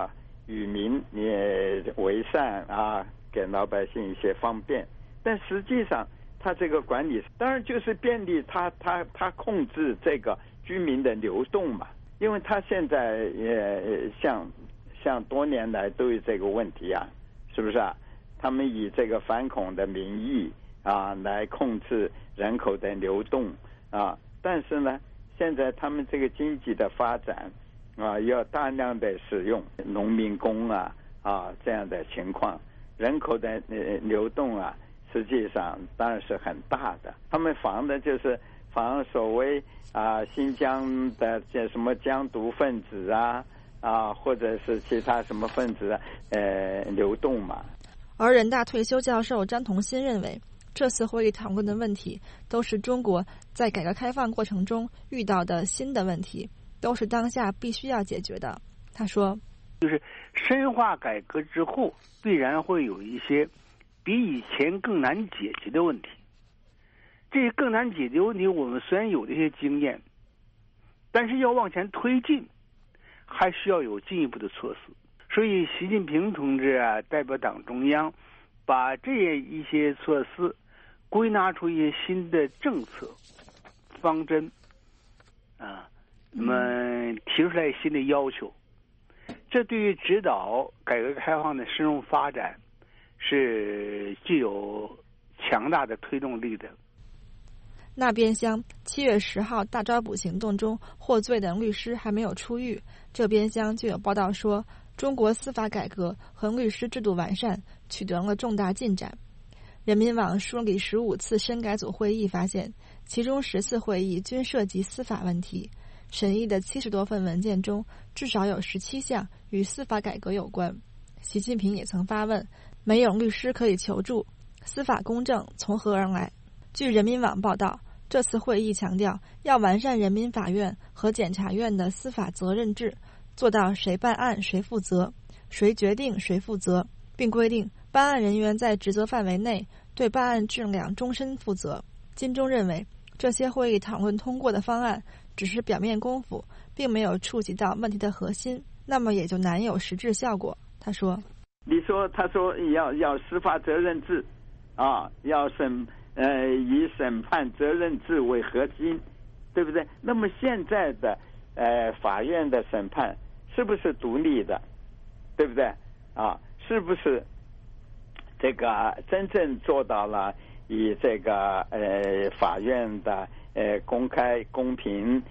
与民也为善啊，给老百姓一些方便。但实际上，他这个管理当然就是便利他控制这个居民的流动嘛。因为他现在也像多年来都有这个问题啊，是不是啊？他们以这个反恐的名义啊来控制人口的流动啊，但是呢，现在他们这个经济的发展啊，要大量的使用农民工啊这样的情况，人口的流动啊，实际上当然是很大的。他们防的就是防所谓新疆的这什么疆独分子或者是其他什么分子流动嘛。 而人大退休教授张同新认为，这次会议讨论的问题都是中国在改革开放过程中遇到的新的问题，都是当下必须要解决的。他说， 就是深化改革之后，必然会有一些比以前更难解决的问题。这些更难解决问题，我们虽然有这些经验，但是要往前推进，还需要有进一步的措施。所以习近平同志代表党中央把这一些措施归纳出一些新的政策方针那么提出来新的要求，这对于指导改革开放的深入发展是具有强大的推动力的。 那边厢7月10号大抓捕行动中获罪的律师还没有出狱，这边厢就有报道说，中国司法改革和律师制度完善取得了重大进展。人民网梳理15次深改组会议发现，其中10次会议均涉及司法问题，审议的70多份文件中至少有17项与司法改革有关。习近平也曾发问，没有律师可以求助，司法公正从何而来？据人民网报道，这次会议强调要完善人民法院和检察院的司法责任制，做到谁办案谁负责，谁决定谁负责，并规定办案人员在职责范围内对办案质量终身负责。金钟认为，这些会议讨论通过的方案只是表面功夫，并没有触及到问题的核心，那么也就难有实质效果。他说， 他说要司法责任制要以审判责任制为核心，对不对？那么现在的法院的审判是不是独立的，对不对是不是这个真正做到了以这个法院的公开公平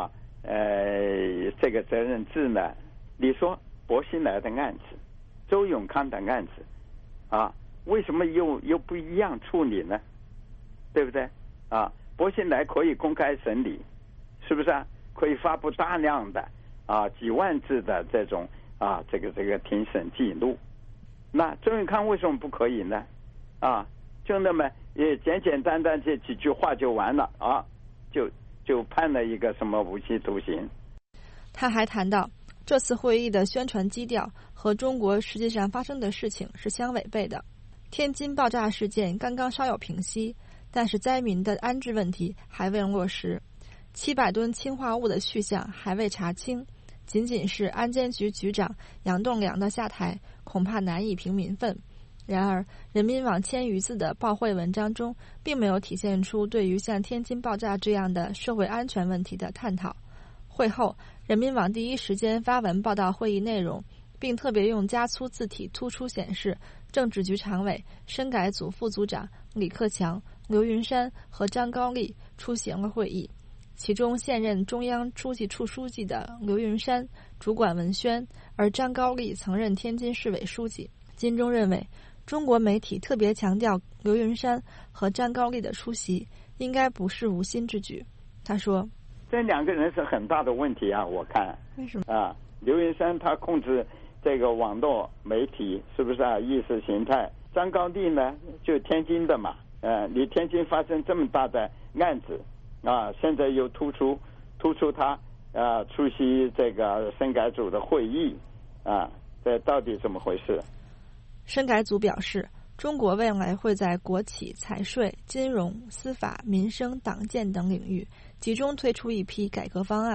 这个责任制呢？你说薄熙来的案子，周永康的案子为什么又不一样处理呢？对不对薄熙来可以公开审理，是不是可以发布大量的几万字的这种这个庭审记录？那周永康为什么不可以呢？就那么也简简单单这几句话就完了就判了一个什么无期徒刑。 他还谈到，这次会议的宣传基调和中国实际上发生的事情是相违背的。天津爆炸事件刚刚稍有平息，但是灾民的安置问题还未落实，700吨氰化物的去向还未查清，仅仅是安监局局长杨栋梁的下台，恐怕难以平民愤。然而，人民网1000余字的报会文章中，并没有体现出对于像天津爆炸这样的社会安全问题的探讨。会后，人民网第一时间发文报道会议内容，并特别用加粗字体突出显示，政治局常委、深改组副组长李克强、刘云山和张高丽出席了会议。其中现任中央书记处书记的刘云山主管文宣，而张高丽曾任天津市委书记。金钟认为，中国媒体特别强调刘云山和张高丽的出席，应该不是无心之举。他说， 这2个人是很大的问题我看。 为什么刘云山他控制这个网络媒体，是不是意识形态？张高丽呢，就天津的嘛，你天津发生这么大的案子现在又突出他出席这个深改组的会议这到底怎么回事？ 深改组表示，中国未来会在国企、财税、金融、司法、民生、党建等领域集中推出一批改革方案，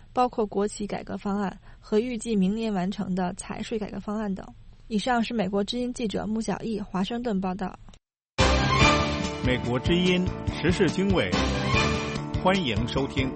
包括国企改革方案和预计明年完成的财税改革方案等。以上是美国之音记者穆小艺华盛顿报道。 美国之音时事经纬，欢迎收听。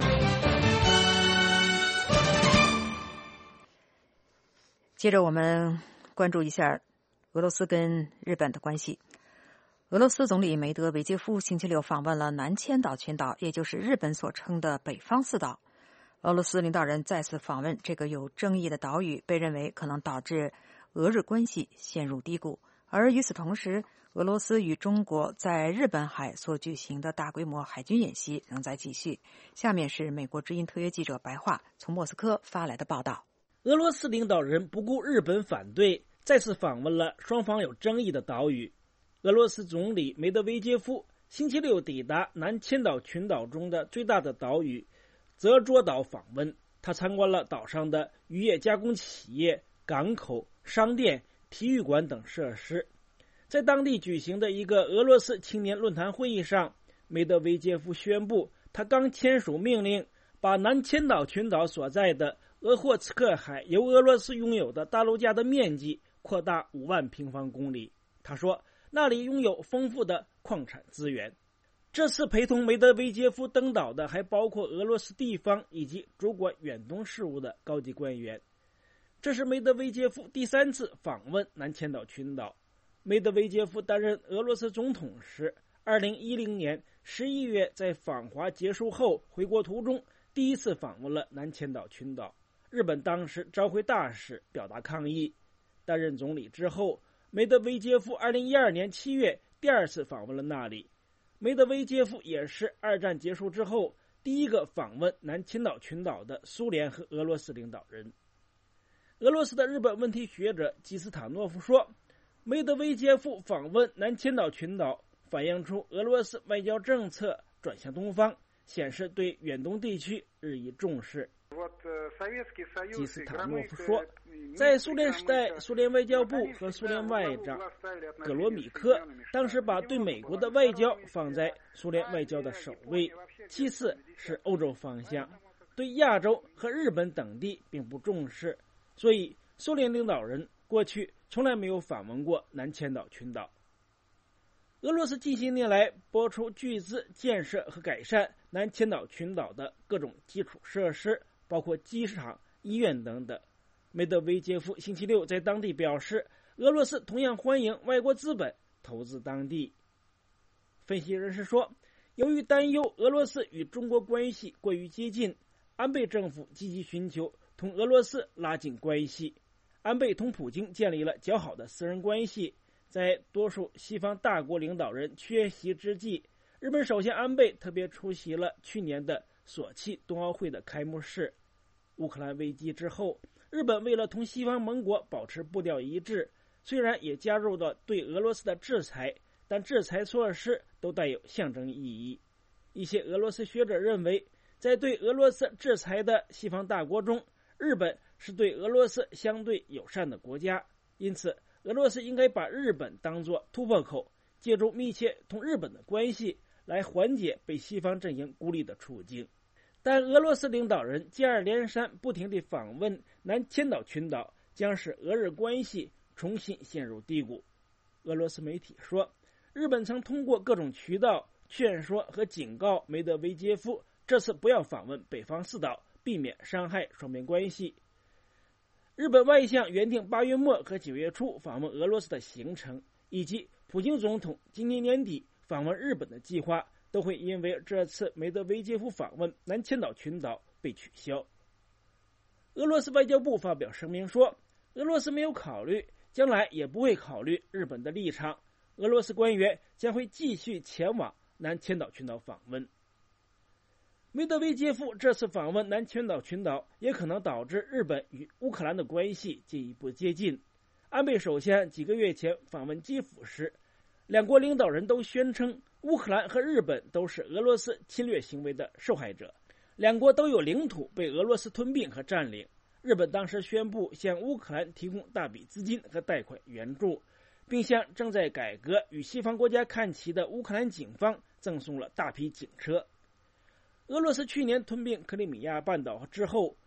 接着我们关注一下俄罗斯跟日本的关系。俄罗斯总理梅德韦杰夫星期六访问了南千岛群岛，也就是日本所称的北方四岛。俄罗斯领导人再次访问这个有争议的岛屿，被认为可能导致俄日关系陷入低谷。而与此同时，俄罗斯与中国在日本海所举行的大规模海军演习仍在继续。下面是美国之音特约记者白桦从莫斯科发来的报道。 俄罗斯领导人不顾日本反对，再次访问了双方有争议的岛屿。俄罗斯总理梅德韦杰夫星期六抵达南千岛群岛中的最大的岛屿泽捉岛访问，他参观了岛上的渔业加工企业、港口、商店、体育馆等设施。在当地举行的一个俄罗斯青年论坛会议上，梅德韦杰夫宣布，他刚签署命令，把南千岛群岛所在的鄂霍次克海由俄罗斯拥有的大陆架的面积扩大5万平方公里。他说，那里拥有丰富的矿产资源。这次陪同梅德韦杰夫登岛的还包括俄罗斯地方以及主管远东事务的高级官员。这是梅德韦杰夫第3次访问南千岛群岛。梅德韦杰夫担任俄罗斯总统时，2010年11月在访华结束后回国途中第一次访问了南千岛群岛。日本当时召回大使表达抗议。担任总理之后，梅德韦杰夫2012年7月第2次访问了那里。梅德韦杰夫也是2战结束之后第一个访问南千岛群岛的苏联和俄罗斯领导人。俄罗斯的日本问题学者基斯塔诺夫说，梅德韦杰夫访问南千岛群岛反映出俄罗斯外交政策转向东方，显示对远东地区日益重视。基斯塔诺夫说，在苏联时代，苏联外交部和苏联外长格罗米科当时把对美国的外交放在苏联外交的首位，其次是欧洲方向，对亚洲和日本等地并不重视，所以苏联领导人过去从来没有访问过南千岛群岛。俄罗斯近些年来拨出巨资建设和改善南千岛群岛的各种基础设施，包括机场、医院等等。梅德韦杰夫星期六在当地表示，俄罗斯同样欢迎外国资本投资当地。分析人士说，由于担忧俄罗斯与中国关系过于接近，安倍政府积极寻求同俄罗斯拉近关系。安倍同普京建立了较好的私人关系。在多数西方大国领导人缺席之际，日本首相安倍特别出席了去年的索契冬奥会的开幕式。乌克兰危机之后，日本为了同西方盟国保持步调一致，虽然也加入了对俄罗斯的制裁，但制裁措施都带有象征意义。一些俄罗斯学者认为，在对俄罗斯制裁的西方大国中，日本是对俄罗斯相对友善的国家，因此俄罗斯应该把日本当作突破口，借助密切同日本的关系来缓解被西方阵营孤立的处境。但俄罗斯领导人接二连三不停地访问南千岛群岛，将使俄日关系重新陷入低谷。俄罗斯媒体说，日本曾通过各种渠道劝说和警告梅德韦杰夫这次不要访问北方四岛，避免伤害双边关系。日本外相原定8月末和9月初访问俄罗斯的行程，以及普京总统今年年底访问日本的计划，都会因为这次梅德韦杰夫访问南千岛群岛被取消。俄罗斯外交部发表声明说，俄罗斯没有考虑，将来也不会考虑日本的立场，俄罗斯官员将会继续前往南千岛群岛访问。梅德韦杰夫这次访问南千岛群岛，也可能导致日本与乌克兰的关系进一步接近。安倍首相几个月前访问基辅时，两国领导人都宣称乌克兰和日本都是俄罗斯侵略行为的受害者，两国都有领土被俄罗斯吞并和占领。日本当时宣布向乌克兰提供大笔资金和贷款援助，并向正在改革与西方国家看齐的乌克兰警方赠送了大批警车。俄罗斯去年吞并克里米亚半岛之后，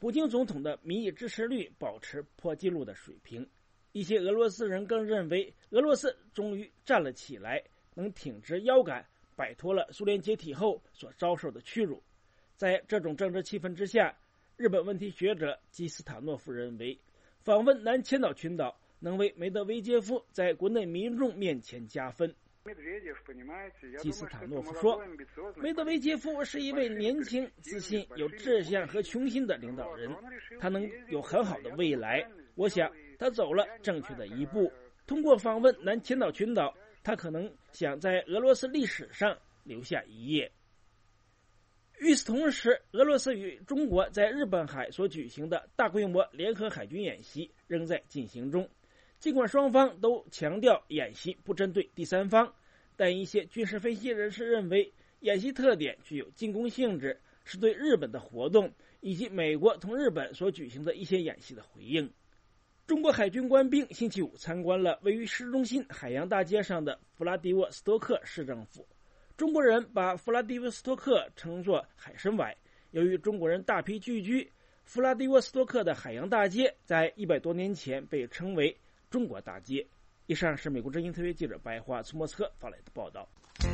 普京总统的民意支持率保持破纪录的水平。一些俄罗斯人更认为，俄罗斯终于站了起来，能挺直腰杆，摆脱了苏联解体后所遭受的屈辱。在这种政治气氛之下，日本问题学者基斯塔诺夫认为，访问南千岛群岛能为梅德韦杰夫在国内民众面前加分。基斯塔诺夫说，梅德韦杰夫是一位年轻、自信、有志向和雄心的领导人，他能有很好的未来。我想他走了正确的一步。通过访问南千岛群岛，他可能想在俄罗斯历史上留下一页。与此同时，俄罗斯与中国在日本海所举行的大规模联合海军演习仍在进行中。尽管双方都强调演习不针对第三方，但一些军事分析人士认为，演习特点具有进攻性质，是对日本的活动以及美国同日本所举行的一些演习的回应。中国海军官兵星期五参观了位于市中心海洋大街上的弗拉迪沃斯托克市政府。中国人把弗拉迪沃斯托克称作海参崴，由于中国人大批聚居，弗拉迪沃斯托克的海洋大街在100多年前被称为中国大街。以上是美国之音特约记者白华从莫斯科发来的报道。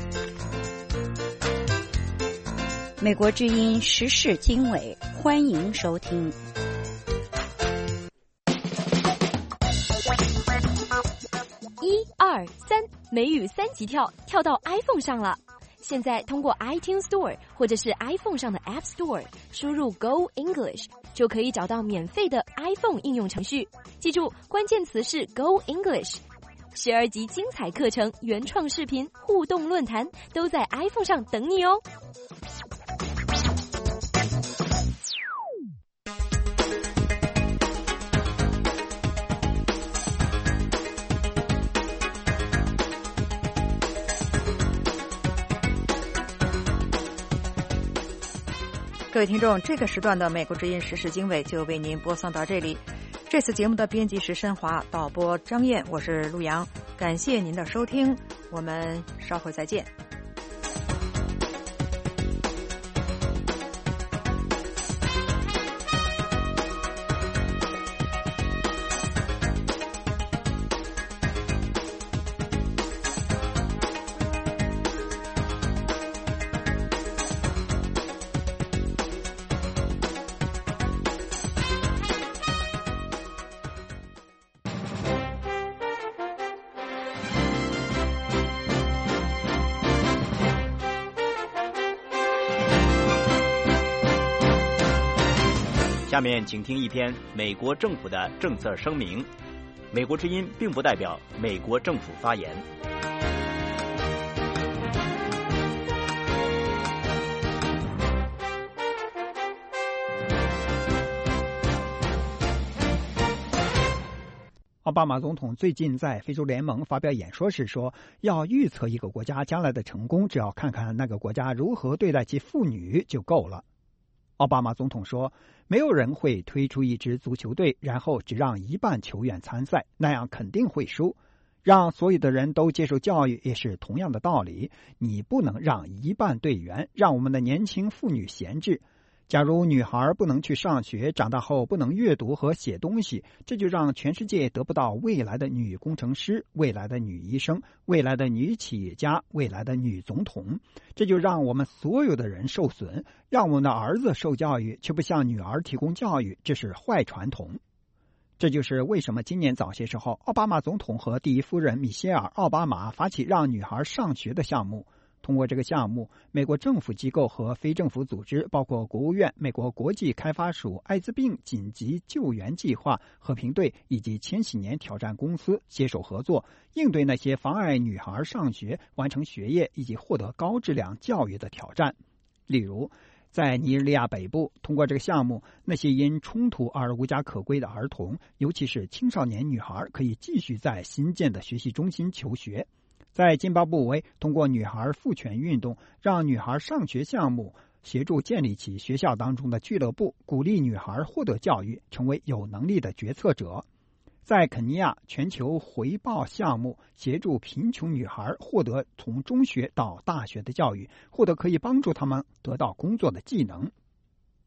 美国之音时事经纬，欢迎收听。 1、2、3，美语3级跳到 iPhone 上了。现在通过 iTunes Store 或者是 iPhone 上的 App Store 输入 Go English 就可以找到免费的 iPhone 应用程序。记住，关键词是 Go English。12集精彩课程、原创视频、互动论坛都在 iPhone 上等你哦。 各位听众，这个时段的美国之音时事经纬就为您播送到这里。这次节目的编辑是申华，导播张燕，我是陆阳，感谢您的收听，我们稍后再见。 下面请听一篇美国政府的政策声明。美国之音并不代表美国政府发言。 奥巴马总统最近在非洲联盟发表演说时说，要预测一个国家将来的成功，只要看看那个国家如何对待其妇女就够了。奥巴马总统说，没有人会推出一支足球队，然后只让一半球员参赛，那样肯定会输。让所有的人都接受教育也是同样的道理，你不能让一半队员，让我们的年轻妇女闲置。假如女孩不能去上学，长大后不能阅读和写东西，这就让全世界得不到未来的女工程师、未来的女医生、未来的女企业家、未来的女总统，这就让我们所有的人受损，让我们的儿子受教育，却不向女儿提供教育，这是坏传统。这就是为什么今年早些时候，奥巴马总统和第一夫人米歇尔·奥巴马发起让女孩上学的项目。通过这个项目，美国政府机构和非政府组织，包括国务院、美国国际开发署、艾滋病紧急救援计划、和平队以及千禧年挑战公司携手合作，应对那些妨碍女孩上学、完成学业以及获得高质量教育的挑战。例如，在尼日利亚北部，通过这个项目，那些因冲突而无家可归的儿童，尤其是青少年女孩，可以继续在新建的学习中心求学。在津巴布韦，通过女孩赋权运动，让女孩上学项目协助建立起学校当中的俱乐部，鼓励女孩获得教育，成为有能力的决策者。在肯尼亚，全球回报项目协助贫穷女孩获得从中学到大学的教育，获得可以帮助他们得到工作的技能。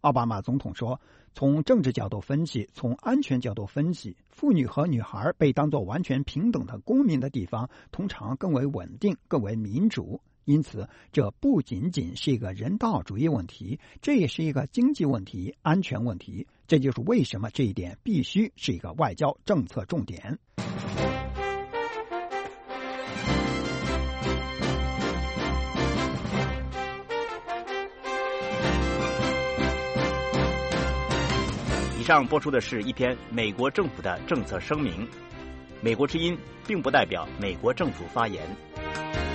奥巴马总统说，从政治角度分析，从安全角度分析，妇女和女孩被当作完全平等的公民的地方，通常更为稳定，更为民主。因此，这不仅仅是一个人道主义问题，这也是一个经济问题、安全问题。这就是为什么这一点必须是一个外交政策重点。 以上播出的是一篇美国政府的政策声明。美国之音并不代表美国政府发言。